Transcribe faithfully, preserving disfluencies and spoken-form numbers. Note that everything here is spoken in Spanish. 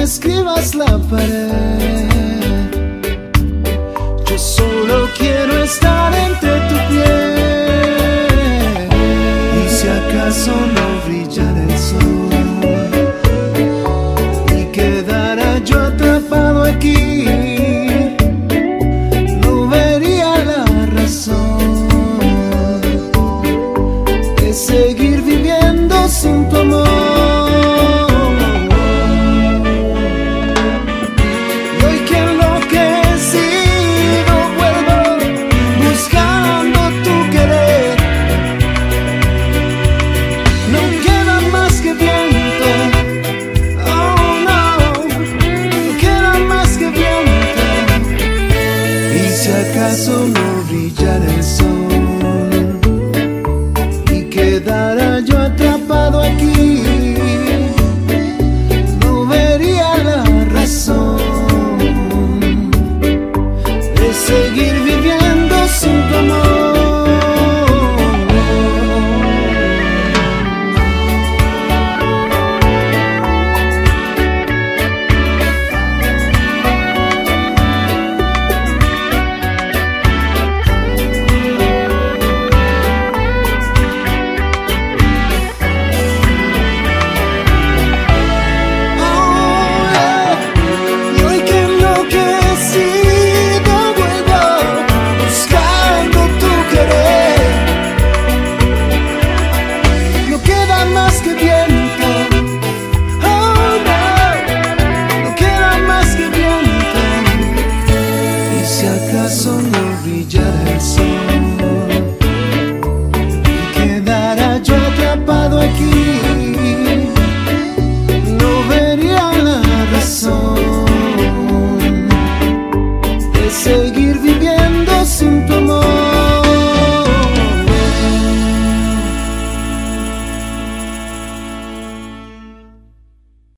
escribas la pared. Yo solo quiero estar entre tu piel. Y si acaso no brillara el sol y quedara yo atrapado aquí, no vería la razón de seguir viviendo sin tu amor. So